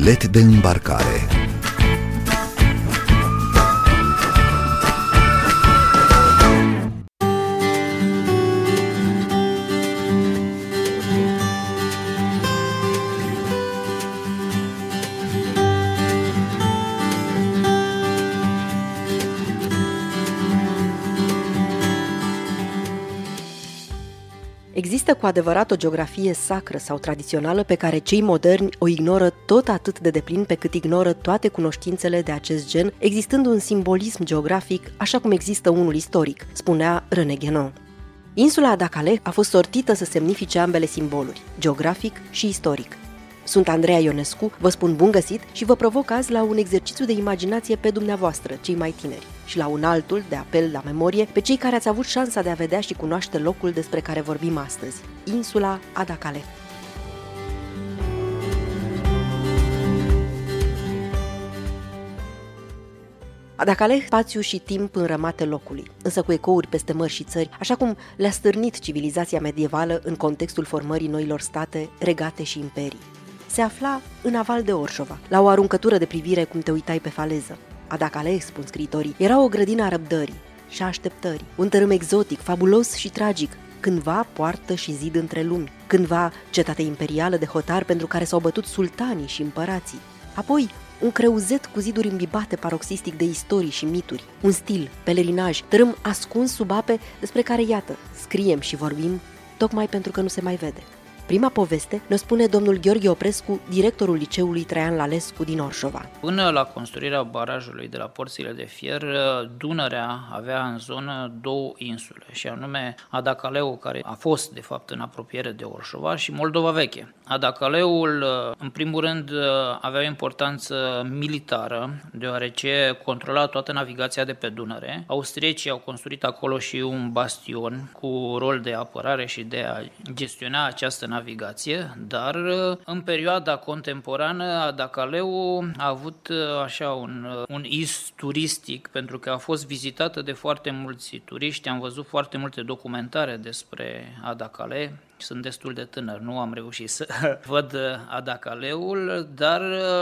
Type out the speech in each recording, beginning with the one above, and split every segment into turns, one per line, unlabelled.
Bilet de îmbarcare.
Există cu adevărat o geografie sacră sau tradițională pe care cei moderni o ignoră tot atât de deplin pe cât ignoră toate cunoștințele de acest gen, existând un simbolism geografic așa cum există unul istoric, spunea René Guénon. Insula Adakale a fost sortită să semnifice ambele simboluri, geografic și istoric. Sunt Andreea Ionescu, vă spun bun găsit și vă provoc azi la un exercițiu de imaginație pe dumneavoastră, cei mai tineri, și la un altul de apel la memorie pe cei care ați avut șansa de a vedea și cunoaște locul despre care vorbim astăzi, insula Adakale. Adakale, spațiu și timp înrămate locului, însă cu ecouri peste mări și țări, așa cum le-a stârnit civilizația medievală în contextul formării noilor state, regate și imperii. Se afla în aval de Orșova, la o aruncătură de privire cum te uitai pe faleză. Adakale, spun scriitorii, era o grădină a răbdării și a așteptării, un tărâm exotic, fabulos și tragic, cândva poartă și zid între lumi, cândva cetate imperială de hotar pentru care s-au bătut sultanii și împărații, apoi un creuzet cu ziduri îmbibate paroxistic de istorii și mituri, un stil, pelerinaj, tărâm ascuns sub ape despre care, iată, scriem și vorbim tocmai pentru că nu se mai vede. Prima poveste ne spune domnul Gheorghe Oprescu, directorul liceului Traian Lalescu din Orșova.
Până la construirea barajului de la Porțile de Fier, Dunărea avea în zonă două insule, și anume Adakaleul, care a fost de fapt în apropiere de Orșova, și Moldova Veche. Adakaleul, în primul rând, avea o importanță militară, deoarece controla toată navigația de pe Dunăre. Austriecii au construit acolo și un bastion cu rol de apărare și de a gestiona această navigație, dar în perioada contemporană Adakaleul a avut așa un is turistic, pentru că a fost vizitată de foarte mulți turiști. Am văzut foarte multe documentare despre Adakale. Sunt destul de tânăr, nu am reușit să văd Adakaleul, dar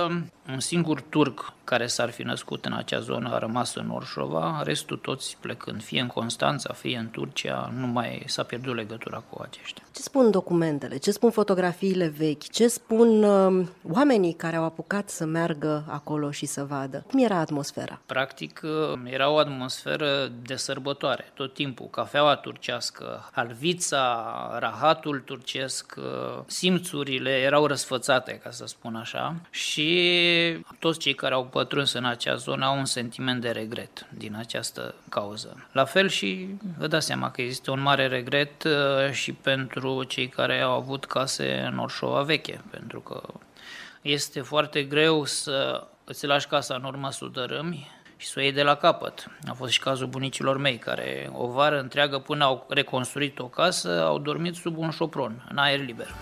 un singur turc care s-ar fi născut în acea zonă a rămas în Orșova, restul toți plecând, fie în Constanța, fie în Turcia, nu mai s-a pierdut legătura cu aceștia.
Ce spun documentele, ce spun fotografiile vechi, ce spun oamenii care au apucat să meargă acolo și să vadă? Cum era atmosfera?
Practic, era o atmosferă de sărbătoare, tot timpul. Cafeaua turcească, halvița, rahatul turcesc, simțurile erau răsfățate, ca să spun așa, și toți cei care au pătruns în acea zonă au un sentiment de regret din această cauză. La fel și vă dați seama că există un mare regret și pentru cei care au avut case în Orșova Veche, pentru că este foarte greu să îți lași casa în urma sudărâmi și să o iei de la capăt. A fost și cazul bunicilor mei, care o vară întreagă, până au reconstruit o casă, au dormit sub un șopron, în aer liber.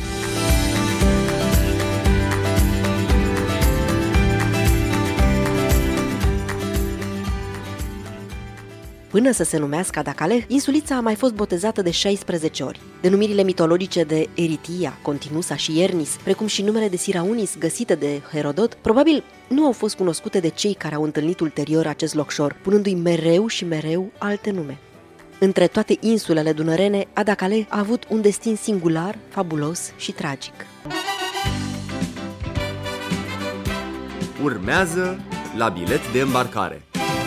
Până să se numească Adakale, insulița a mai fost botezată de 16 ori. Denumirile mitologice de Eritia, Continusa și Iernis, precum și numele de Siraunis găsite de Herodot, probabil nu au fost cunoscute de cei care au întâlnit ulterior acest locșor, punându-i mereu și mereu alte nume. Între toate insulele dunărene, Adakale a avut un destin singular, fabulos și tragic.
Urmează la bilet de îmbarcare.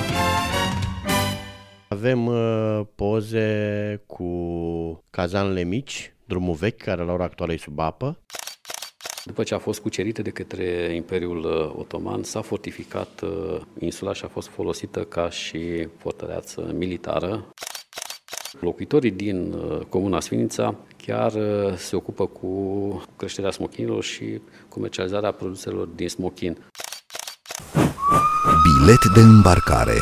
Avem poze cu cazanele mici, drumul vechi, care la ora actuală e sub apă.
După ce a fost cucerită de către Imperiul Otoman, s-a fortificat insula și a fost folosită ca și fortăreață militară. Locuitorii din comuna Svinința chiar se ocupă cu creșterea smochinilor și comercializarea produselor din smochin.
Bilet de îmbarcare.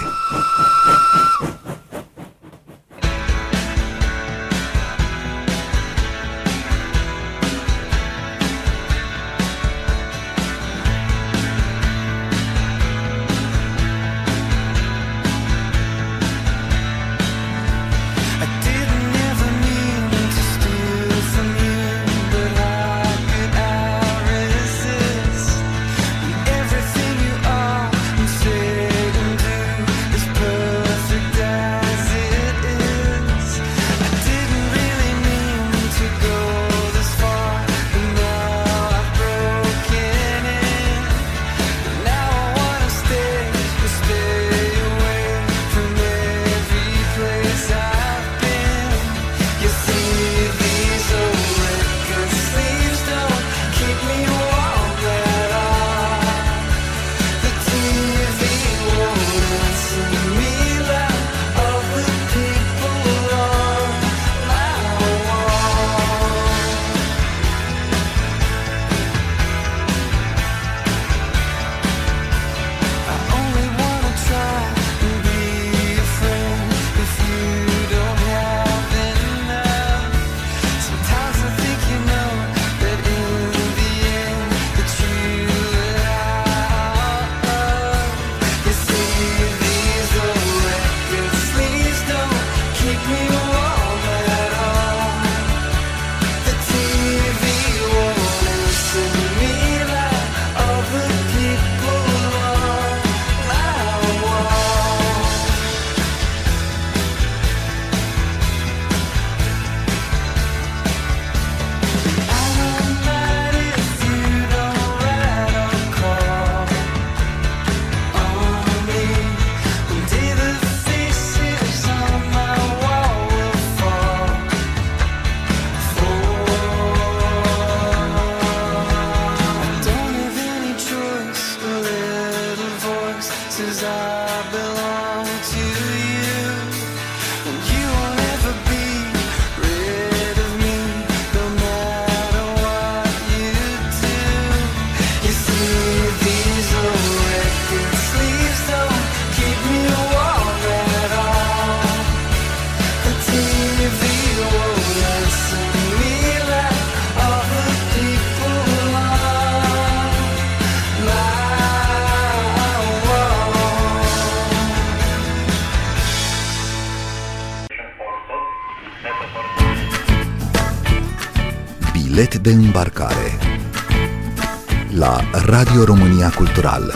Bilet de îmbarcare la Radio România Cultural.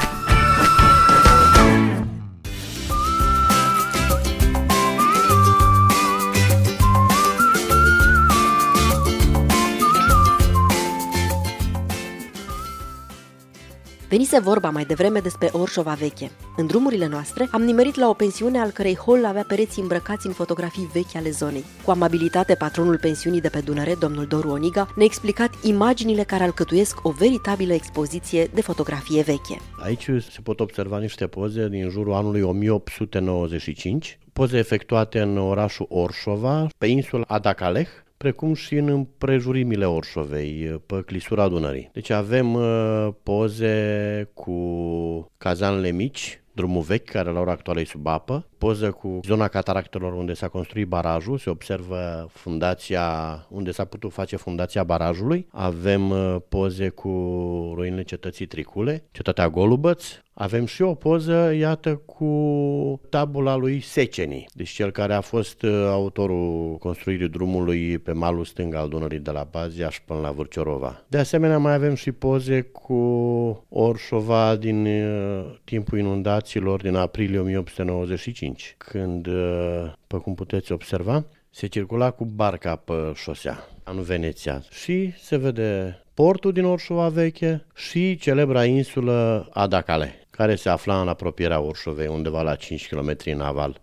Venise vorba mai devreme despre Orșova veche. În drumurile noastre am nimerit la o pensiune al cărei hol avea pereții îmbrăcați în fotografii vechi ale zonei. Cu amabilitate, patronul pensiunii de pe Dunăre, domnul Doru Oniga, ne-a explicat imaginile care alcătuiesc o veritabilă expoziție de fotografie veche.
Aici se pot observa niște poze din jurul anului 1895, poze efectuate în orașul Orșova, pe insula Adacaleh, precum și în împrejurimile Orșovei, pe clisura Dunării. Deci avem poze cu cazanele mici, drumul vechi, care la ora actuală e sub apă, poză cu zona cataractelor unde s-a construit barajul, se observă fundația, unde s-a putut face fundația barajului, avem poze cu ruinele cetății Tricule, cetatea Golubăț, avem și o poză, iată, cu tabula lui Seceni, deci cel care a fost autorul construirii drumului pe malul stâng al Dunării de la Baziaș până la Vârciorova. De asemenea, mai avem și poze cu Orșova din timpul inundațiilor din aprilie 1895, când, pe cum puteți observa, se circula cu barca pe șosea în Veneția și se vede portul din Orșova veche și celebra insulă Adacale, care se afla în apropierea Orșovei, undeva la 5 km în aval.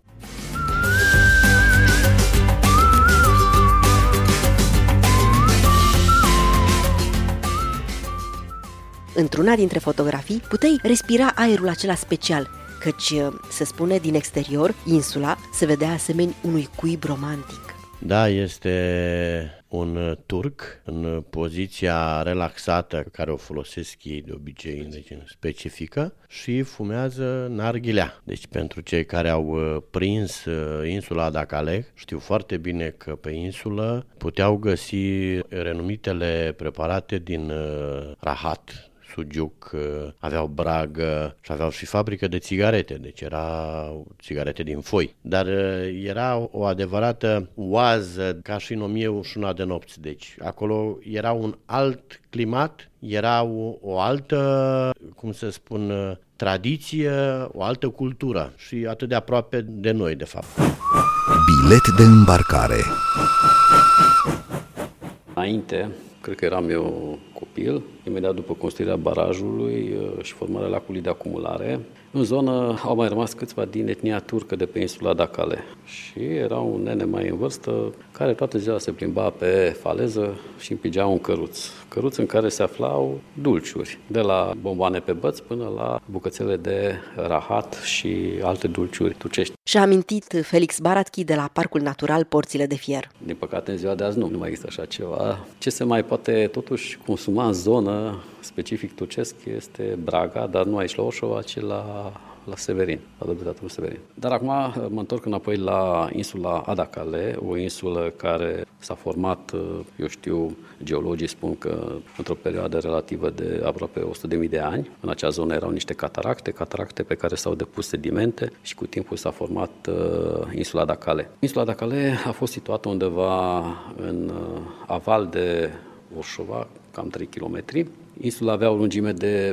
Într-una dintre fotografii puteai respira aerul acela special, căci, se spune, din exterior, insula se vedea asemeni unui cuib romantic.
Da, este un turc în poziția relaxată care o folosesc ei de obicei, deci specifică, și fumează narghilea. Deci pentru cei care au prins insula Adacaleh, știu foarte bine că pe insulă puteau găsi renumitele preparate din rahat, sugiuc, aveau bragă și aveau și fabrică de țigarete, deci erau țigarete din foi. Dar era o adevărată oază, ca și în 1001 de nopți, deci acolo era un alt climat, era o altă, cum să spun, tradiție, o altă cultură și atât de aproape de noi, de fapt.
Bilet de îmbarcare.
Înainte, cred că eram eu copil, imediat după construirea barajului și formarea lacului de acumulare, în zonă au mai rămas câțiva din etnia turcă de pe insula Adacale. Și era un nene mai în vârstă care toată ziua se plimba pe faleză și împingea un căruț în care se aflau dulciuri, de la bomboane pe băț până la bucățele de rahat și alte dulciuri turcești.
Și-a amintit Felix Baratchi de la Parcul Natural Porțile de Fier.
Din păcate, în ziua de azi nu mai există așa ceva. Ce se mai poate totuși consuma în zonă specific turcesc este braga, dar nu aici la Orșova, ci la Severin, la Dobritatul Severin. Dar acum mă întorc înapoi la insula Adacale, o insulă care s-a format, eu știu, geologii spun că într-o perioadă relativă de aproape 100.000 de ani. În acea zonă erau niște cataracte pe care s-au depus sedimente și cu timpul s-a format insula Adacale. Insula Adacale a fost situată undeva în aval de Orșova, cam 3 km. Insula avea o lungime de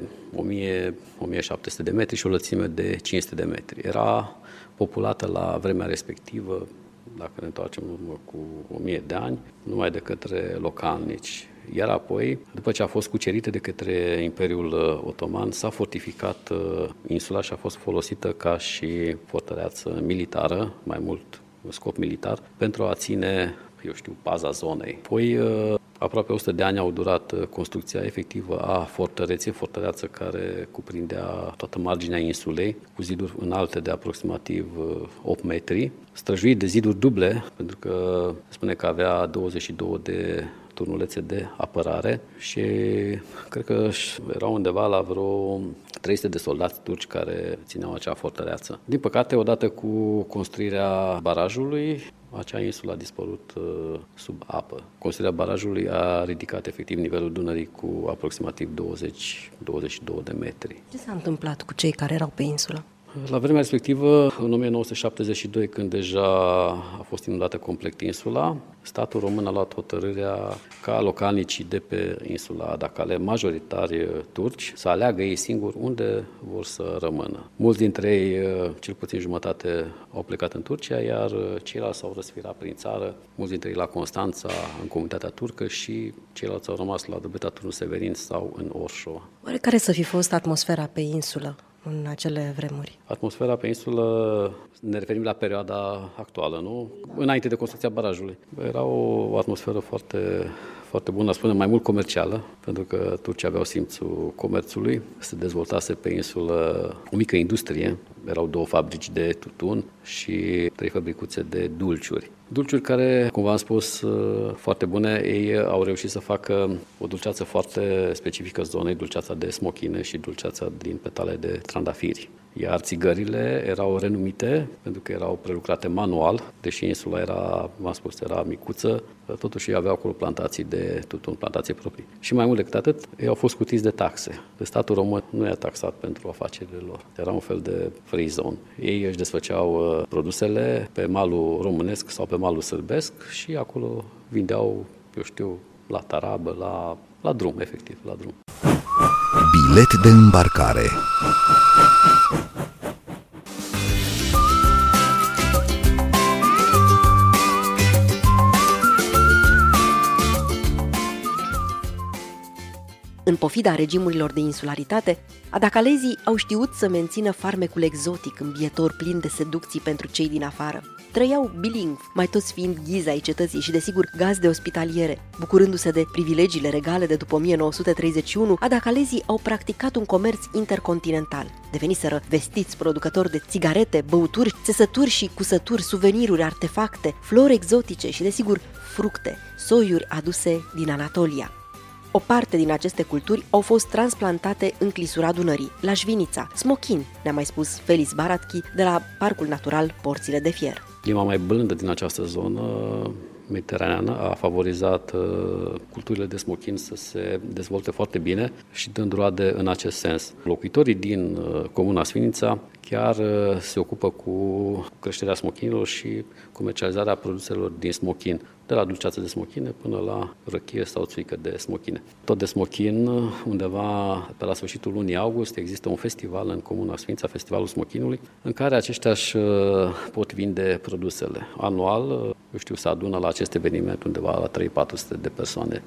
1000-1700 de metri și o lățime de 500 de metri. Era populată la vremea respectivă, dacă ne întoarcem în urmă cu 1000 de ani, numai de către localnici. Iar apoi, după ce a fost cucerită de către Imperiul Otoman, s-a fortificat insula și a fost folosită ca și fortăreață militară, mai mult scop militar, pentru a ține, eu știu, paza zonei. Apoi, aproape 100 de ani au durat construcția efectivă a fortăreții, fortăreață care cuprindea toată marginea insulei, cu ziduri înalte de aproximativ 8 metri, străjuit de ziduri duble, pentru că spune că avea 22 de turnulețe de apărare și cred că erau undeva la vreo 300 de soldați turci care țineau acea fortăreață. Din păcate, odată cu construirea barajului, acea insulă a dispărut sub apă. Construirea barajului a ridicat efectiv nivelul Dunării cu aproximativ 20-22 de metri.
Ce s-a întâmplat cu cei care erau pe insulă?
La vremea respectivă, în 1972, când deja a fost inundată complet insula, statul român a luat hotărârea ca localnicii de pe insula Adakale, majoritari turci, să aleagă ei singuri unde vor să rămână. Mulți dintre ei, cel puțin jumătate, au plecat în Turcia, iar ceilalți s-au răsfirat prin țară, mulți dintre ei la Constanța, în comunitatea turcă, și ceilalți au rămas la Drobeta, Turnul Severin sau în Orșova.
Oare care să fi fost atmosfera pe insulă în acele vremuri?
Atmosfera pe insulă, ne referim la perioada actuală, nu? Înainte de construcția barajului. Era o atmosferă foarte bună, spune mai mult comercială, pentru că turcii aveau simțul comerțului. Se dezvoltase pe insulă o mică industrie. Erau 2 fabrici de tutun și 3 fabricuțe de dulciuri. Dulciuri care, cum v-am spus, foarte bune. Ei au reușit să facă o dulceață foarte specifică zonei, dulceața de smochine și dulceața din petale de trandafiri. Iar țigările erau renumite pentru că erau prelucrate manual, deși insula era, v-am spus, era micuță, totuși ei aveau acolo plantații de tutun, plantații proprii. Și mai mult decât atât, ei au fost scutiți de taxe. Statul român nu i-a taxat pentru afacerile lor. Era un fel de free zone. Ei își desfăceau produsele pe malul românesc sau pe malul sârbesc și acolo vindeau, eu știu, la tarabă, la drum, efectiv, la drum.
Bilet de îmbarcare.
În pofida regimurilor de insularitate, adacalezii au știut să mențină farmecul exotic, îmbietor, plin de seducții pentru cei din afară. Trăiau bilingvi, mai toți fiind ghizi ai cetății și, desigur, gazde ospitaliere. Bucurându-se de privilegiile regale de după 1931, adacalezii au practicat un comerț intercontinental. Deveniseră vestiți producători de țigarete, băuturi, țesături și cusături, suveniruri, artefacte, flori exotice și, desigur, fructe, soiuri aduse din Anatolia. O parte din aceste culturi au fost transplantate în clisura Dunării, la Șvinița, smochin, ne-a mai spus Felis Baratchi de la Parcul Natural Porțile de Fier.
Clima mai blândă din această zonă mediteraneană a favorizat culturile de smochin să se dezvolte foarte bine și dând roade în acest sens. Locuitorii din comuna Sfinița chiar se ocupă cu creșterea smochinilor și comercializarea produselor din smochin, de la dulceață de smochine până la răchie sau țuică de smochine. Tot de smochin, undeva pe la sfârșitul lunii august, există un festival în comuna Sfinița, Festivalul Smochinului, în care aceștia își pot vinde produsele. Anual, eu știu, se adună la acest eveniment undeva la 300-400 de persoane.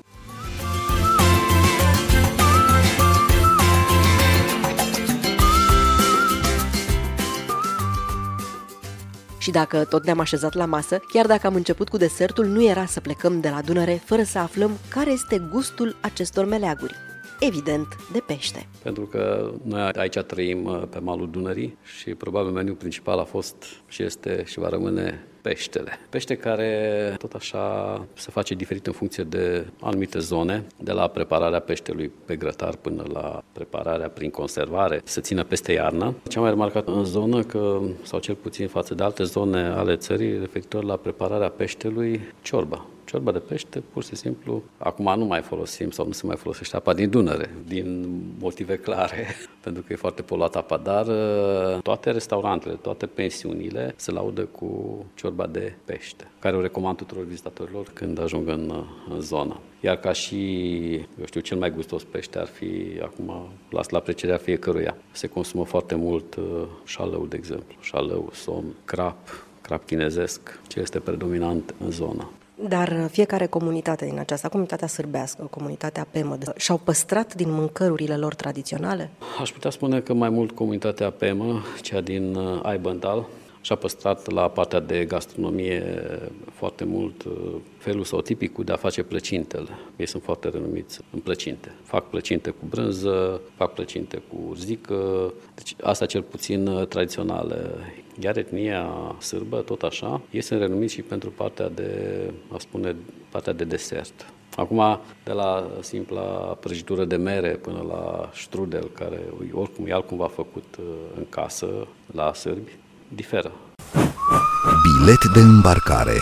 Și dacă tot ne-am așezat la masă, chiar dacă am început cu desertul, nu era să plecăm de la Dunăre fără să aflăm care este gustul acestor meleaguri. Evident, de pește.
Pentru că noi aici trăim pe malul Dunării și probabil meniul principal a fost și este și va rămâne peștele. Pește care tot așa se face diferit în funcție de anumite zone, de la prepararea peștelui pe grătar până la prepararea prin conservare, se țină peste iarnă. Ce am mai remarcat în zonă, sau cel puțin față de alte zone ale țării, referitor la prepararea peștelui, ciorba. Ciorba de pește, pur și simplu, acum nu mai folosim sau nu se mai folosește apa din Dunăre, din motive clare, pentru că e foarte poluată apa, dar toate restaurantele, toate pensiunile se laudă cu ciorba de pește, care o recomand tuturor vizitatorilor când ajung în zonă. Iar ca și, eu știu, cel mai gustos pește ar fi, acum las la aprecierea fiecăruia. Se consumă foarte mult șalău, de exemplu, șalău, somn, crap chinezesc, ce este predominant în zonă.
Dar fiecare comunitate din aceasta, comunitatea sârbească, comunitatea Pemă, și-au păstrat din mâncărurile lor tradiționale?
Aș putea spune că mai mult comunitatea Pemă, cea din Aibandal, și-a păstrat la partea de gastronomie foarte mult felul sau tipicul de a face plăcintele. Ei sunt foarte renumiți în plăcinte. Fac plăcinte cu brânză, fac plăcinte cu urzică, deci asta cel puțin tradiționale. Iar etnia sârbă, tot așa, ei sunt renumiți și pentru partea de desert. Acum, de la simpla prăjitură de mere până la strudel, care oricum e altcumva făcut în casă la sârbi, diferă.
Bilet de îmbarcare.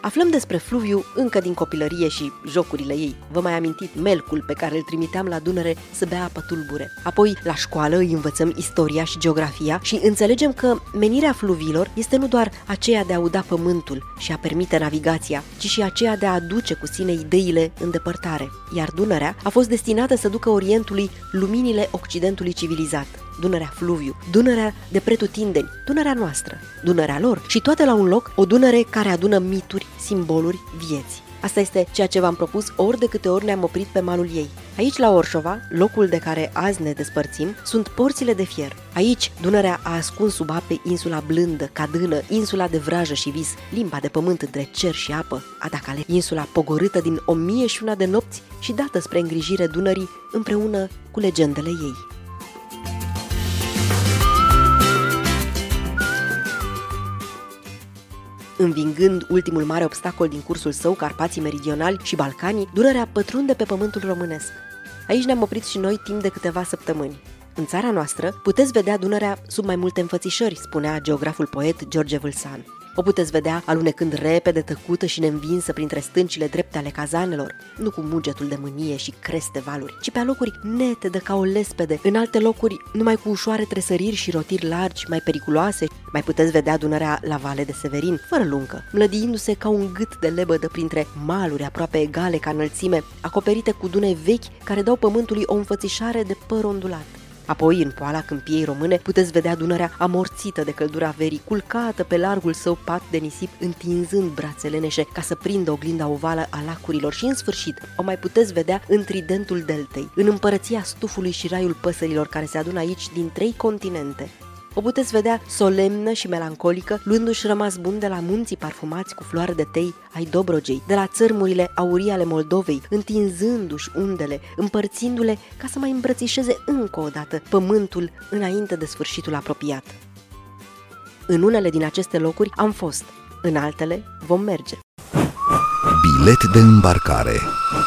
Aflăm despre Fluviu încă din copilărie și jocurile ei. Vă mai amintit melcul pe care îl trimiteam la Dunăre să bea apă tulbure. Apoi, la școală îi învățăm istoria și geografia și înțelegem că menirea fluviilor este nu doar aceea de a uda pământul și a permite navigația, ci și aceea de a aduce cu sine ideile în depărtare. Iar Dunărea a fost destinată să ducă Orientului luminile Occidentului civilizat. Dunărea Fluviu, Dunărea de pretutindeni, Dunărea noastră, Dunărea lor și toate la un loc, o Dunăre care adună mituri, simboluri, vieți. Asta este ceea ce v-am propus ori de câte ori ne-am oprit pe malul ei. Aici, la Orșova, locul de care azi ne despărțim, sunt porțile de fier. Aici, Dunărea a ascuns sub ape insula blândă, cadână, insula de vrajă și vis, limba de pământ între cer și apă, Adacale, insula pogorâtă din 1001 de nopți și dată spre îngrijire Dunării împreună cu legendele ei. Învingând ultimul mare obstacol din cursul său, Carpații Meridionali și Balcanii, Dunărea pătrunde pe pământul românesc. Aici ne-am oprit și noi timp de câteva săptămâni. În țara noastră puteți vedea Dunărea sub mai multe înfățișări, spunea geograful poet George Vâlsan. O puteți vedea alunecând repede, tăcută și neînvinsă printre stâncile drepte ale cazanelor, nu cu mugetul de mânie și creste valuri, ci pe alocuri netede ca o lespede, în alte locuri numai cu ușoare tresăriri și rotiri largi, mai periculoase. Mai puteți vedea Dunărea la Vale de Severin, fără luncă, mlădiindu-se ca un gât de lebădă printre maluri aproape egale ca înălțime, acoperite cu dune vechi care dau pământului o înfățișare de păr ondulat. Apoi, în poala câmpiei române, puteți vedea Dunărea amorțită de căldura verii, culcată pe largul său pat de nisip, întinzând brațe leneșe ca să prindă oglinda ovală a lacurilor și, în sfârșit, o mai puteți vedea în tridentul deltei, în împărăția stufului și raiul păsărilor care se adună aici din 3 continente. O puteți vedea solemnă și melancolică, luându-și rămas bun de la munții parfumați cu floare de tei ai Dobrogei, de la țărmurile aurii ale Moldovei, întinzându-și undele, împărțindu-le ca să mai îmbrățișeze încă o dată pământul înainte de sfârșitul apropiat. În unele din aceste locuri am fost, în altele vom merge.
Bilet de îmbarcare.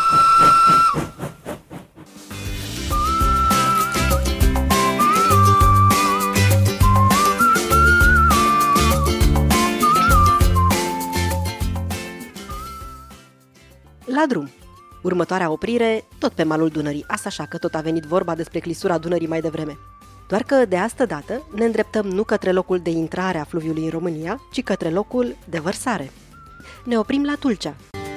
La drum. Următoarea oprire, tot pe malul Dunării, asta așa că tot a venit vorba despre clisura Dunării mai devreme. Doar că de asta dată ne îndreptăm nu către locul de intrare a fluviului în România, ci către locul de vărsare. Ne oprim la Tulcea.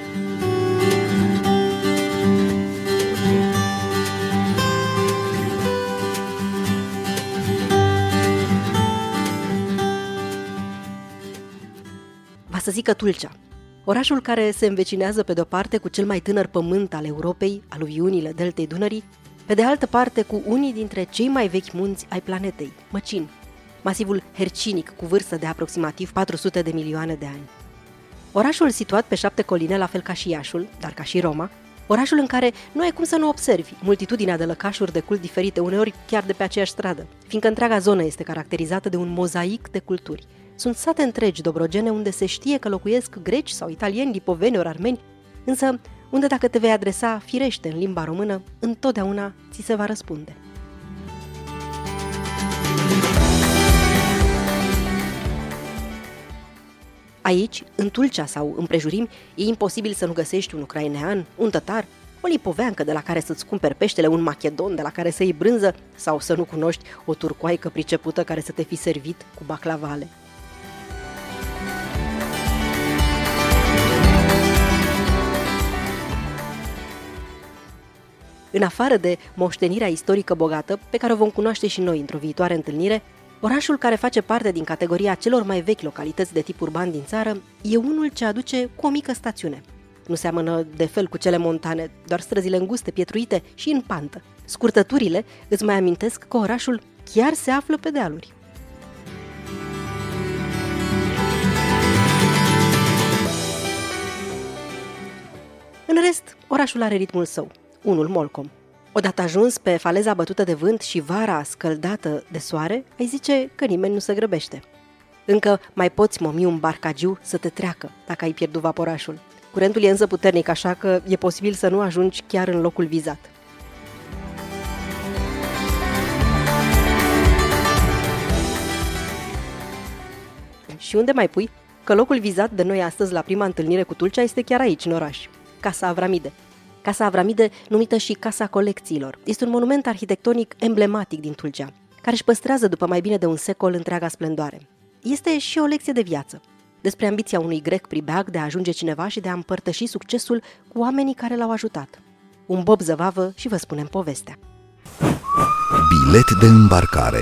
Va să zică Tulcea. Orașul care se învecinează pe de-o parte cu cel mai tânăr pământ al Europei, aluviunile deltei Dunării, pe de altă parte cu unii dintre cei mai vechi munți ai planetei, Măcin, masivul hercinic cu vârstă de aproximativ 400 de milioane de ani. Orașul situat pe 7 coline, la fel ca și Iașul, dar ca și Roma, orașul în care nu ai cum să nu observi multitudinea de lăcașuri de cult diferite, uneori chiar de pe aceeași stradă, fiindcă întreaga zonă este caracterizată de un mozaic de culturi. Sunt sate întregi dobrogene unde se știe că locuiesc greci sau italieni, lipoveni ori armeni, însă unde dacă te vei adresa firește în limba română, întotdeauna ți se va răspunde. Aici, în Tulcea sau împrejurimi, e imposibil să nu găsești un ucrainean, un tătar, o lipoveancă de la care să-ți cumperi peștele, un macedon de la care să iei brânză sau să nu cunoști o turcoaică pricepută care să te fi servit cu baclavale. În afară de moștenirea istorică bogată, pe care o vom cunoaște și noi într-o viitoare întâlnire, orașul care face parte din categoria celor mai vechi localități de tip urban din țară e unul ce aduce cu o mică stațiune. Nu seamănă de fel cu cele montane, doar străzile înguste, pietruite și în pantă. Scurtăturile îți mai amintesc că orașul chiar se află pe dealuri. În rest, orașul are ritmul său, unul molcom. Odată ajuns pe faleza bătută de vânt și vara scăldată de soare, ai zice că nimeni nu se grăbește. Încă mai poți momi un barcagiu să te treacă dacă ai pierdut vaporașul. Curentul e însă puternic, așa că e posibil să nu ajungi chiar în locul vizat. Și unde mai pui? că locul vizat de noi astăzi la prima întâlnire cu Tulcea este chiar aici, în oraș, Casa Avramide. Casa Avramide, numită și Casa Colecțiilor, este un monument arhitectonic emblematic din Tulcea, care își păstrează după mai bine de un secol întreaga splendoare. Este și o lecție de viață, despre ambiția unui grec pribeag de a ajunge cineva și de a împărtăși succesul cu oamenii care l-au ajutat. Un bob zăvavă și vă spunem povestea.
Bilet de îmbarcare.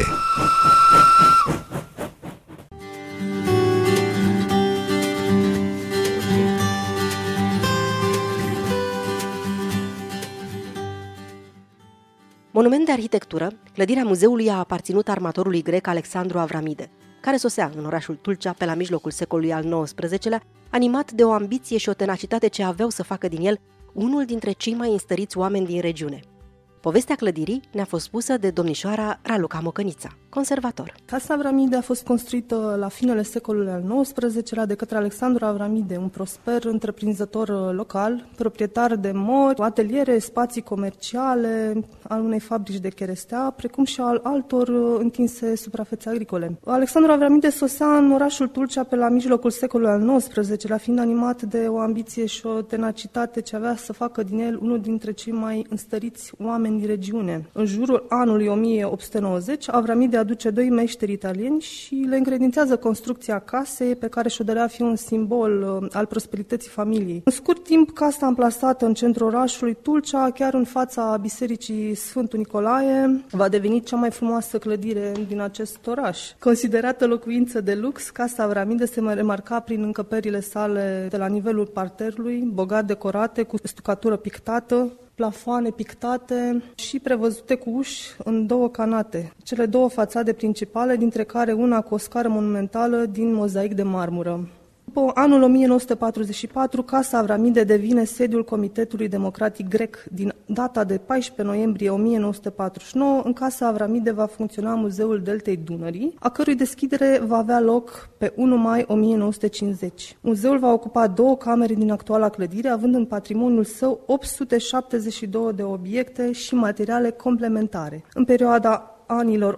Monument de arhitectură, clădirea muzeului a aparținut armatorului grec Alexandru Avramide, care sosea în orașul Tulcea pe la mijlocul secolului al XIX-lea, animat de o ambiție și o tenacitate ce aveau să facă din el unul dintre cei mai înstăriți oameni din regiune. Povestea clădirii ne-a fost spusă de domnișoara Raluca Mocănița, conservator.
Casa Avramide a fost construită la finele secolului al XIX-lea de către Alexandru Avramide, un prosper întreprinzător local, proprietar de mori, ateliere, spații comerciale, al unei fabrici de cherestea, precum și al altor întinse suprafețe agricole. Alexandru Avramide sosea în orașul Tulcea pe la mijlocul secolului al XIX-lea, fiind animat de o ambiție și o tenacitate ce avea să facă din el unul dintre cei mai înstăriți oameni din regiune. În jurul anului 1890, Avramide aduce doi meșteri italieni și le încredințează construcția casei pe care și-o dorea fi un simbol al prosperității familiei. În scurt timp, casa amplasată în centrul orașului Tulcea, chiar în fața bisericii Sfântul Nicolae, va deveni cea mai frumoasă clădire din acest oraș. Considerată locuință de lux, Casa Avramide se remarca prin încăperile sale de la nivelul parterului, bogat decorate cu stucatură pictată, plafoane pictate și prevăzute cu uși în două canate, cele două fațade principale, dintre care una cu o scară monumentală din mozaic de marmură. După anul 1944, Casa Avramide devine sediul Comitetului Democratic Grec. Din data de 14 noiembrie 1949, în Casa Avramide va funcționa Muzeul Deltei Dunării, a cărui deschidere va avea loc pe 1 mai 1950. Muzeul va ocupa două camere din actuala clădire, având în patrimoniul său 872 de obiecte și materiale complementare. În perioada anilor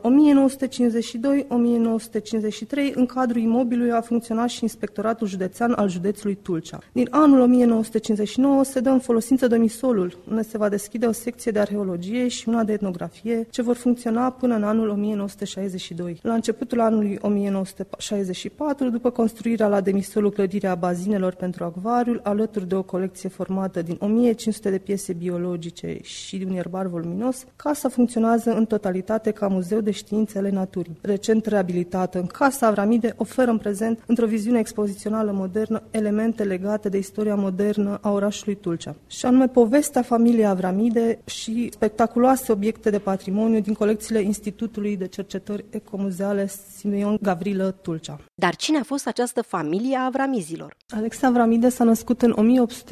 1952-1953, în cadrul imobilului a funcționat și Inspectoratul Județean al județului Tulcea. Din anul 1959 se dă în folosință demisolul, unde se va deschide o secție de arheologie și una de etnografie, ce vor funcționa până în anul 1962. La începutul anului 1964, după construirea la demisolul clădirea bazinelor pentru acvariul, alături de o colecție formată din 1500 de piese biologice și de un ierbar voluminos, casa funcționează în totalitate ca muzeu de științe ale naturii. Recent reabilitată în Casa Avramide, oferă în prezent, într-o viziune expozițională modernă, elemente legate de istoria modernă a orașului Tulcea, și anume povestea familiei Avramide și spectaculoase obiecte de patrimoniu din colecțiile Institutului de Cercetări Ecomuzeale Simeon Gavrilă Tulcea.
Dar cine a fost această familie a Avramizilor?
Alexe Avramide s-a născut în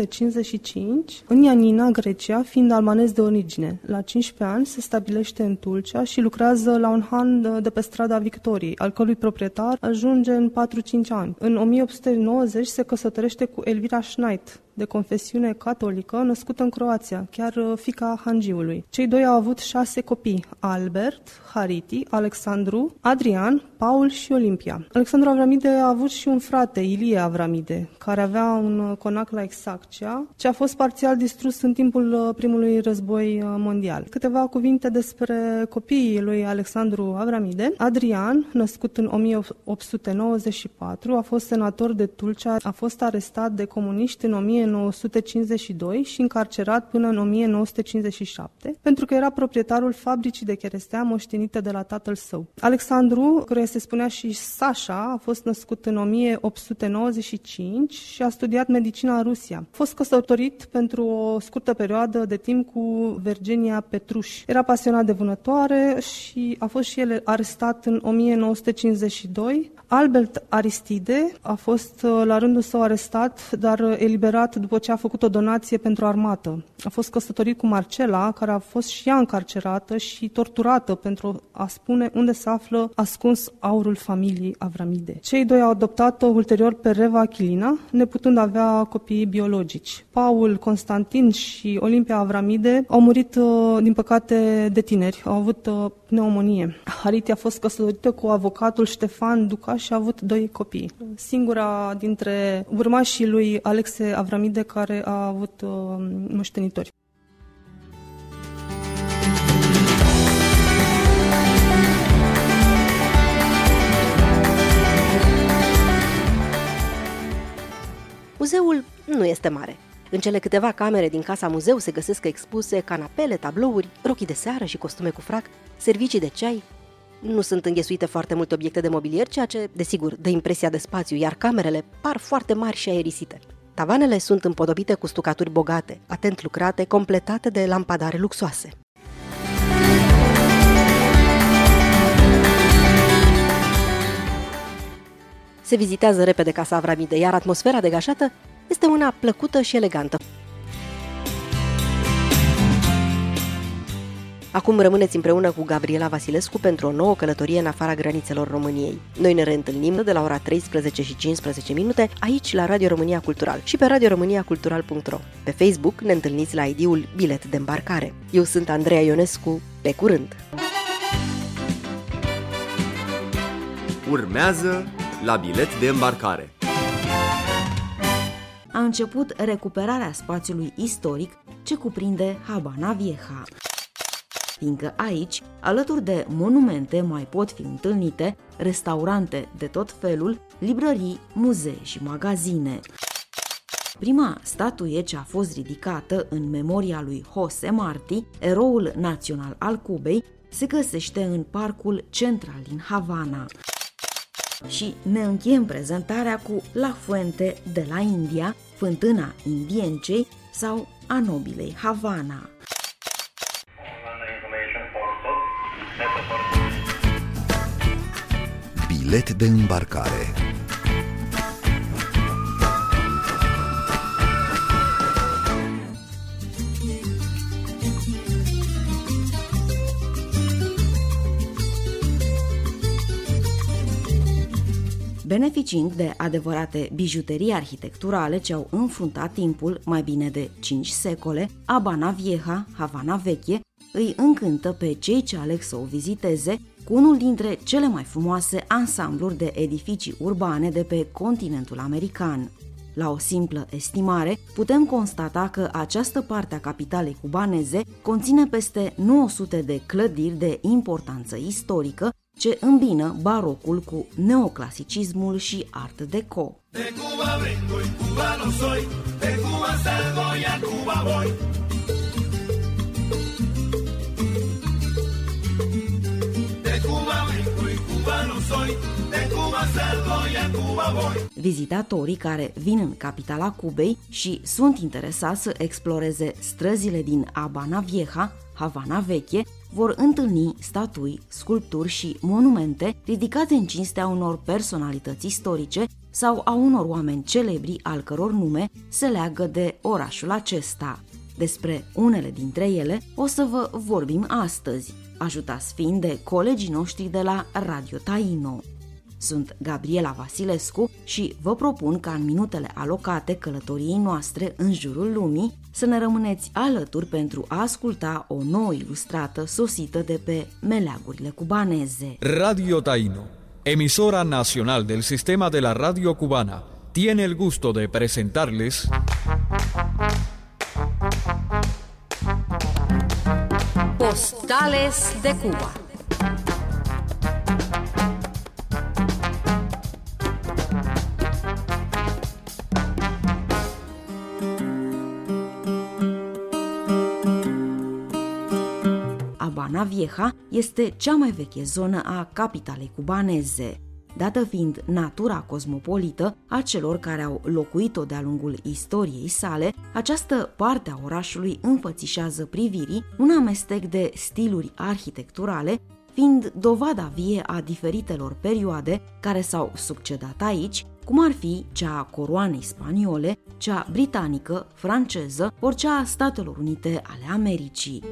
1855 în Ioannina, Grecia, fiind albanez de origine. La 15 ani se stabilește în Tulcea și lucrează la un han de pe strada Victoriei, al cărui proprietar ajunge în 4-5 ani. În 1890 se căsătorește cu Elvira Schneid, de confesiune catolică, născută în Croația, chiar fiica hangiului. Cei doi au avut 6 copii: Albert, Hariti, Alexandru, Adrian, Paul și Olimpia. Alexandru Avramide a avut și un frate, Ilie Avramide, care avea un conac la Exacia, ce a fost parțial distrus în timpul primului război mondial. Câteva cuvinte despre copiii lui Alexandru Avramide. Adrian, născut în 1894, a fost senator de Tulcea, a fost arestat de comuniști în 1952 și încarcerat până în 1957, pentru că era proprietarul fabricii de cherestea moștenită de la tatăl său. Alexandru, căruia se spunea și Sasha, a fost născut în 1895 și a studiat medicina în Rusia. A fost căsătorit pentru o scurtă perioadă de timp cu Vergenia Petruș. Era pasionat de vânătoare și a fost și el arestat în 1952. Albert Aristide a fost la rândul său arestat, dar eliberat după ce a făcut o donație pentru armată. A fost căsătorit cu Marcela, care a fost și ea încarcerată și torturată pentru a spune unde se află ascuns aurul familiei Avramide. Cei doi au adoptat-o ulterior pe Reva Achilina, neputând avea copii biologici. Paul, Constantin și Olimpia Avramide au murit, din păcate, de tineri. Au avut pneumonie. Hariti a fost căsătorită cu avocatul Ștefan Duca și a avut 2 copii. Singura dintre urmașii lui Alexe Avramide care a avut moștenitori.
Muzeul nu este mare. În cele câteva camere din casa muzeu se găsesc expuse canapele, tablouri, rochii de seară și costume cu frac, servicii de ceai. Nu sunt înghesuite foarte multe obiecte de mobilier, ceea ce, desigur, dă impresia de spațiu, iar camerele par foarte mari și aerisite. Tavanele sunt împodobite cu stucaturi bogate, atent lucrate, completate de lampadare luxoase. Se vizitează repede casa Avramide, iar atmosfera degajată este una plăcută și elegantă. Acum rămâneți împreună cu Gabriela Vasilescu pentru o nouă călătorie în afara granițelor României. Noi ne reîntâlnim de la ora 13:15 aici la Radio România Cultural și pe radioromaniacultural.ro. Pe Facebook ne întâlniți la ID-ul Bilet de Îmbarcare. Eu sunt Andreea Ionescu, pe curând!
Urmează La Bilet de Îmbarcare.
A început recuperarea spațiului istoric ce cuprinde Habana Vieja. Fiindcă aici, alături de monumente, mai pot fi întâlnite restaurante de tot felul, librării, muzee și magazine. Prima statuie ce a fost ridicată în memoria lui José Martí, eroul național al Cubei, se găsește în parcul central din Havana. Și ne încheiem prezentarea cu La Fuente de la India, fântâna indiencei sau a nobilei Havana.
Bilet de îmbarcare.
Beneficiind de adevărate bijuterii arhitecturale ce au înfruntat timpul mai bine de 5 secole, Habana Vieja, Havana Veche, îi încântă pe cei ce aleg să o viziteze cu unul dintre cele mai frumoase ansambluri de edificii urbane de pe continentul american. La o simplă estimare, putem constata că această parte a capitalei cubaneze conține peste 900 de clădiri de importanță istorică ce îmbină barocul cu neoclasicismul și art deco. De Cuba vengo y cubano soy, de Cuba salgo y a Cuba voy. De Cuba vengo y cubano soy, de Cuba salgo y a Cuba voy. Vizitatorii care vin în capitala Cubei și sunt interesați să exploreze străzile din Habana Vieja, Havana Veche, vor întâlni statui, sculpturi și monumente ridicate în cinstea unor personalități istorice sau a unor oameni celebri al căror nume se leagă de orașul acesta. Despre unele dintre ele o să vă vorbim astăzi, ajutați fiind de colegii noștri de la Radio Taino. Sunt Gabriela Vasilescu și vă propun ca în minutele alocate călătoriei noastre în jurul lumii să ne rămâneți alături pentru a asculta o nouă ilustrată sosită de pe meleagurile cubaneze.
Radio Taino, emisora nacional del sistema de la radio cubana, tiene el gusto de presentarles
Postales de Cuba.
Habana Vieja este cea mai veche zonă a capitalei cubaneze. Dată fiind natura cosmopolită a celor care au locuit-o de-a lungul istoriei sale, această parte a orașului înfățișează privirii un amestec de stiluri arhitecturale, fiind dovada vie a diferitelor perioade care s-au succedat aici, cum ar fi cea a coroanei spaniole, cea britanică, franceză, ori cea a Statelor Unite ale Americii.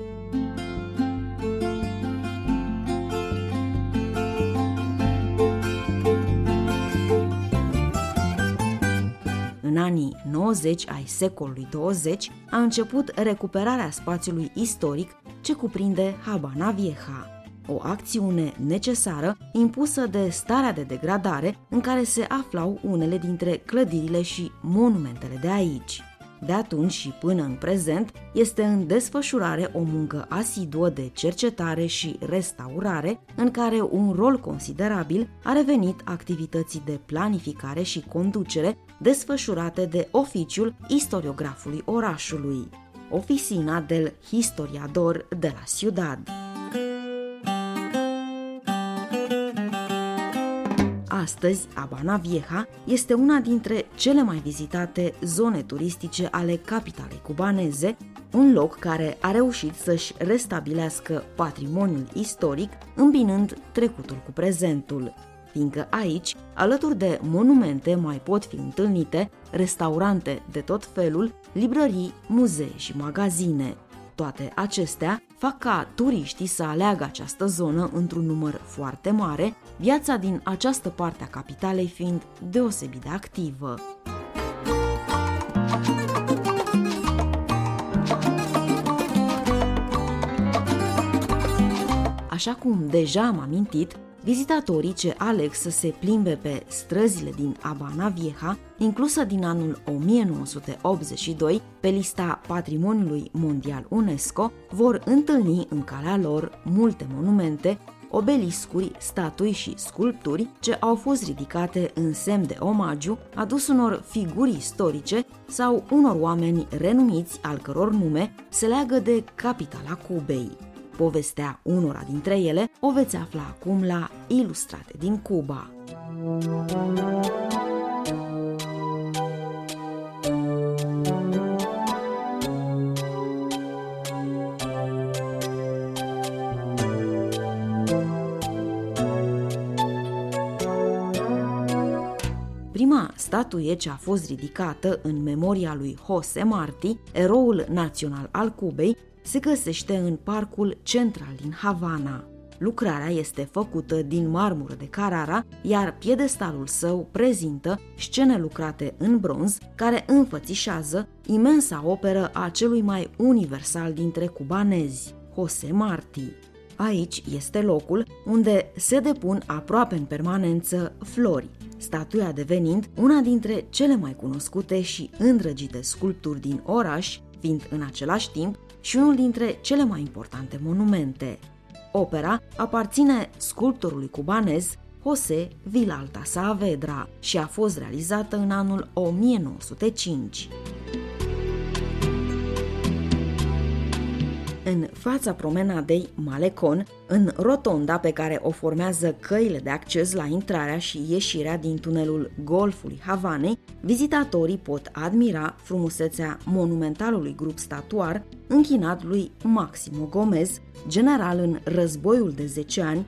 În anii 90 ai secolului 20 a început recuperarea spațiului istoric ce cuprinde Habana Vieja, o acțiune necesară impusă de starea de degradare în care se aflau unele dintre clădirile și monumentele de aici. De atunci și până în prezent este în desfășurare o muncă asiduă de cercetare și restaurare, în care un rol considerabil a revenit activității de planificare și conducere desfășurate de oficiul istoriografului orașului, Oficina del Historiador de la Ciudad. Astăzi, Habana Vieja este una dintre cele mai vizitate zone turistice ale capitalei cubaneze, un loc care a reușit să-și restabilească patrimoniul istoric, îmbinând trecutul cu prezentul, fiindcă aici, alături de monumente, mai pot fi întâlnite restaurante de tot felul, librării, muzee și magazine. Toate acestea fac ca turiștii să aleagă această zonă într-un număr foarte mare, viața din această parte a capitalei fiind deosebit de activă. Așa cum deja am amintit, vizitatorii ce aleg să se plimbe pe străzile din Habana Vieja, inclusă din anul 1982 pe lista Patrimoniului Mondial UNESCO, vor întâlni în calea lor multe monumente, obeliscuri, statui și sculpturi ce au fost ridicate în semn de omagiu adus unor figuri istorice sau unor oameni renumiți al căror nume se leagă de capitala Cubei. Povestea unora dintre ele o veți afla acum la Ilustrate din Cuba. Prima statuie ce a fost ridicată în memoria lui José Martí, eroul național al Cubei, se găsește în parcul central din Havana. Lucrarea este făcută din marmură de Carrara, iar piedestalul său prezintă scene lucrate în bronz care înfățișează imensa operă a celui mai universal dintre cubanezi, José Martí. Aici este locul unde se depun aproape în permanență flori, statuia devenind una dintre cele mai cunoscute și îndrăgite sculpturi din oraș, fiind în același timp și unul dintre cele mai importante monumente. Opera aparține sculptorului cubanez José Vilalta Saavedra și a fost realizată în anul 1905. În fața promenadei Malecon, în rotonda pe care o formează căile de acces la intrarea și ieșirea din tunelul Golfului Havanei, vizitatorii pot admira frumusețea monumentalului grup statuar închinat lui Máximo Gómez, general în Războiul de 10 ani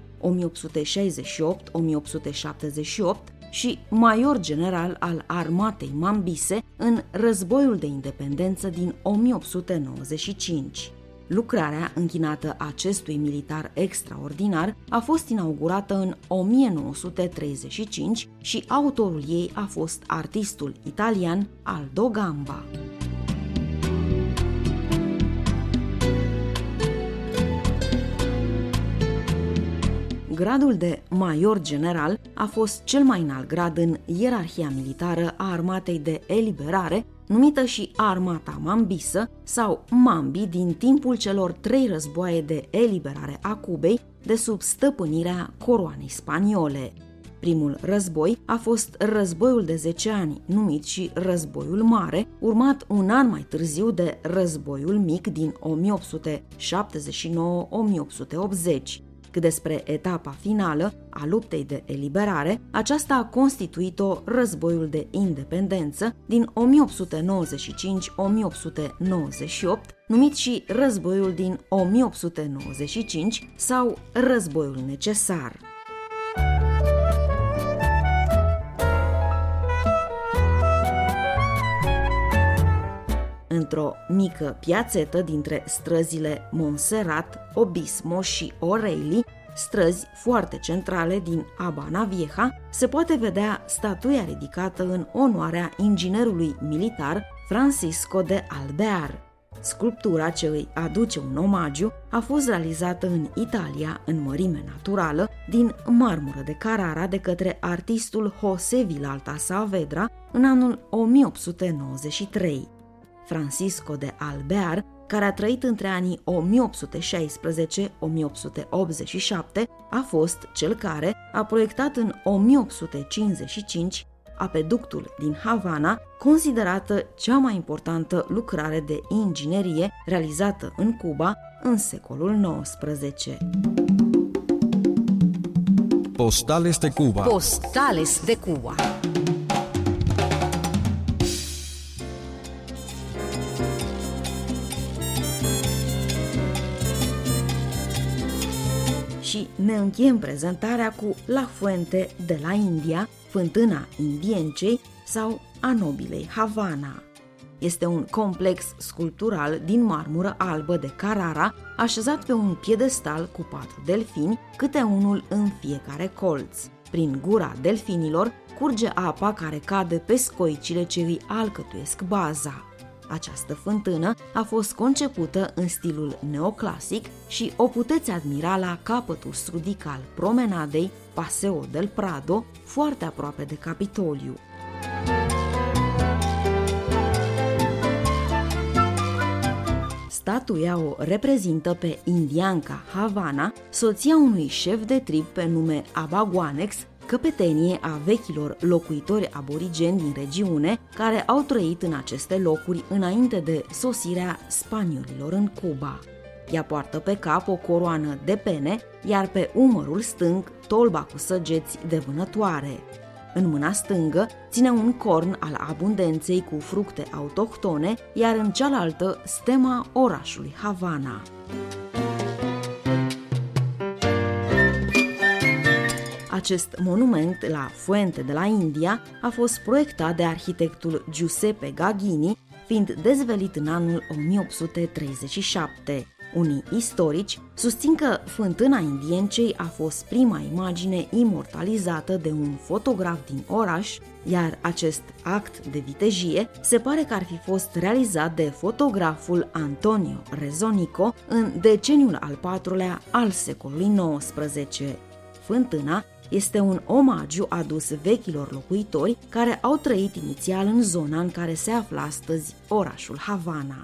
1868-1878 și major general al armatei Mambise în Războiul de Independență din 1895. Lucrarea închinată acestui militar extraordinar a fost inaugurată în 1935 și autorul ei a fost artistul italian Aldo Gamba. Gradul de major general a fost cel mai înalt grad în ierarhia militară a Armatei de Eliberare, numită și Armata Mambisă sau Mambi din timpul celor 3 războaie de eliberare a Cubei de sub stăpânirea coroanei spaniole. Primul război a fost Războiul de 10 ani, numit și Războiul Mare, urmat un an mai târziu de Războiul Mic din 1879-1880. Cât despre etapa finală a luptei de eliberare, aceasta a constituit-o Războiul de Independență din 1895-1898, numit și Războiul din 1895 sau Războiul Necesar. într-o mică piațetă dintre străzile Montserrat, Obispo și O'Reilly, străzi foarte centrale din Habana Vieja, se poate vedea statuia ridicată în onoarea inginerului militar Francisco de Alvear. Sculptura ce îi aduce un omagiu a fost realizată în Italia, în mărime naturală, din marmură de Carrara de către artistul José Vilalta Saavedra în anul 1893. Francisco de Alvear, care a trăit între anii 1816-1887, a fost cel care a proiectat în 1855 apeductul din Havana, considerată cea mai importantă lucrare de inginerie realizată în Cuba în secolul XIX.
Postales de Cuba.
Postales de Cuba.
Și ne încheiem prezentarea cu La Fuente de la India, fântâna Indiencei sau a nobilei Havana. Este un complex sculptural din marmură albă de Carrara, așezat pe un piedestal cu 4 delfini, câte unul în fiecare colț. Prin gura delfinilor curge apa care cade pe scoicile ce îi alcătuiesc baza. Această fântână a fost concepută în stilul neoclasic și o puteți admira la capătul sudic al promenadei Paseo del Prado, foarte aproape de Capitoliu. Statuia o reprezintă pe indianca Havana, soția unui șef de trib pe nume Abaguanex, căpetenie a vechilor locuitori aborigeni din regiune care au trăit în aceste locuri înainte de sosirea spaniolilor în Cuba. Ea poartă pe cap o coroană de pene, iar pe umărul stâng tolba cu săgeți de vânătoare. În mâna stângă ține un corn al abundenței cu fructe autohtone, iar în cealaltă stema orașului Havana. Acest monument la Fuente de la India a fost proiectat de arhitectul Giuseppe Gagini, fiind dezvăluit în anul 1837. Unii istorici susțin că fântâna Indiencei a fost prima imagine imortalizată de un fotograf din oraș, iar acest act de vitejie se pare că ar fi fost realizat de fotograful Antonio Rezonico în deceniul al IV-lea al secolului XIX. Fântâna este un omagiu adus vechilor locuitori care au trăit inițial în zona în care se află astăzi orașul Havana.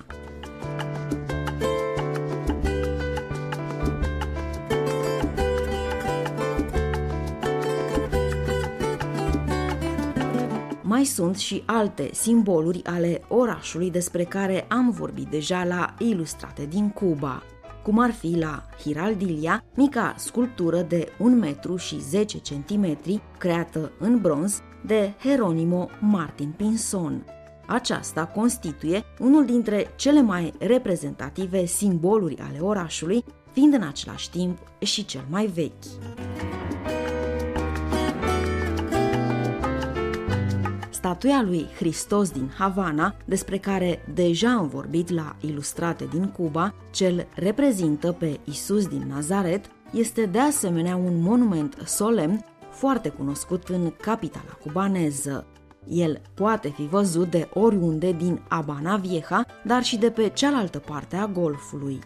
Mai sunt și alte simboluri ale orașului despre care am vorbit deja la Ilustrate din Cuba, cum ar fi la Giraldilia, mica sculptură de 1 metru și 10 centimetri, creată în bronz de Jeronimo Martin Pinzon. Aceasta constituie unul dintre cele mai reprezentative simboluri ale orașului, fiind în același timp și cel mai vechi. Statuia lui Hristos din Havana, despre care deja am vorbit la Ilustrate din Cuba, cel reprezintă pe Isus din Nazaret, este de asemenea un monument solemn foarte cunoscut în capitala cubaneză. El poate fi văzut de oriunde din Habana Vieja, dar și de pe cealaltă parte a Golfului.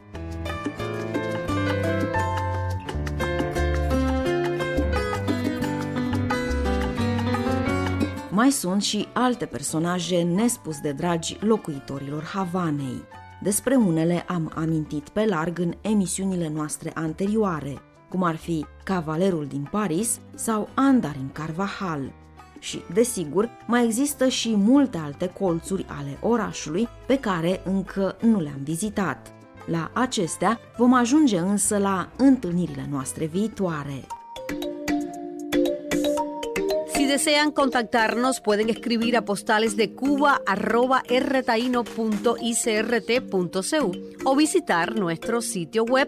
Mai sunt și alte personaje nespus de dragi locuitorilor Havanei. Despre unele am amintit pe larg în emisiunile noastre anterioare, cum ar fi Cavalerul din Paris sau Andarin Carvajal. Și, desigur, mai există și multe alte colțuri ale orașului pe care încă nu le-am vizitat. La acestea vom ajunge însă la întâlnirile noastre viitoare.
Si desean contactarnos, pueden escribir a postales-de-cuba@rtaino.icrt.cu o visitar nuestro sitio web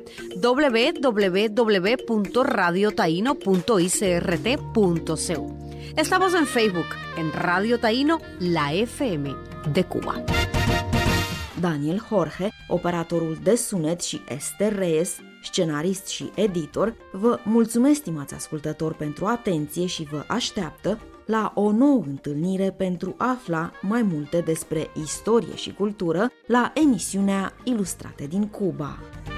www.radiotaino.icrt.cu. Estamos en Facebook, en Radio Taino, la FM de Cuba.
Daniel Jorge, operatorul de sunet, și Esther Reyes, scenarist și editor, vă mulțumesc, stimați ascultători, pentru atenție și vă așteaptă la o nouă întâlnire pentru a afla mai multe despre istorie și cultură la emisiunea Ilustrate din Cuba.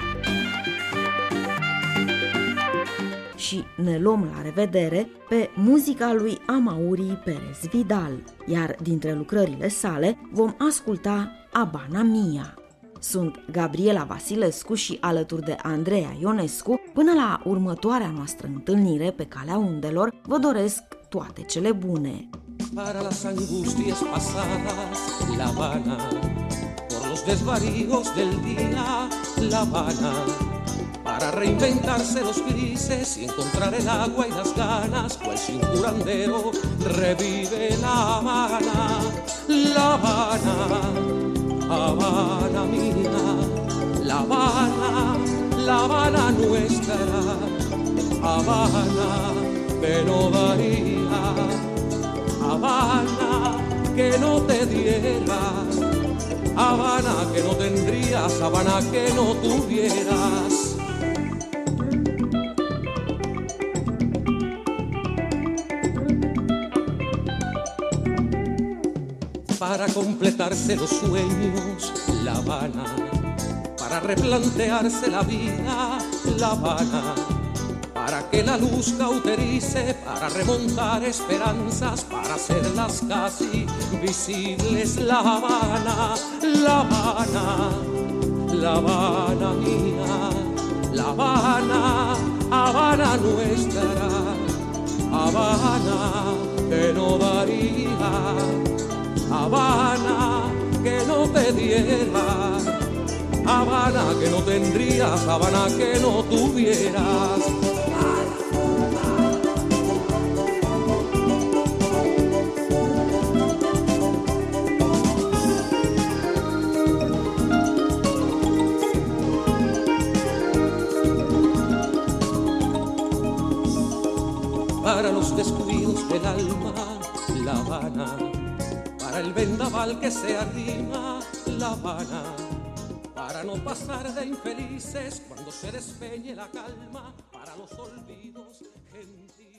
Și ne luăm la revedere pe muzica lui Amaury Perez Vidal, iar dintre lucrările sale vom asculta Habana Mia. Sunt Gabriela Vasilescu și alături de Andreea Ionescu, până la următoarea noastră întâlnire pe calea undelor, vă doresc toate cele bune.
Para las angustias pasadas, La Habana, por los desvaríos del día, La Habana, para reinventarse los grises y encontrar el agua y las ganas, pues sin curandero revive La Habana, La Habana, Habana mía, La Habana, La Habana nuestra, Habana que no daría, Habana que no te diera, Habana que no tendrías, Habana que no tuvieras. Para completarse los sueños, La Habana, para replantearse la vida, La Habana, para que la luz cauterice, para remontar esperanzas, para hacerlas casi visibles, La Habana, La Habana, La Habana mía, La Habana, Habana nuestra, Habana que no daría, Habana que no te diera, Habana que no tendrías, Habana que no tuvieras. Para los descuidos del alma, La Habana, para el vendaval que se arrima, La Habana, para no pasar de infelices cuando se despeñe la calma, para los olvidos gentiles.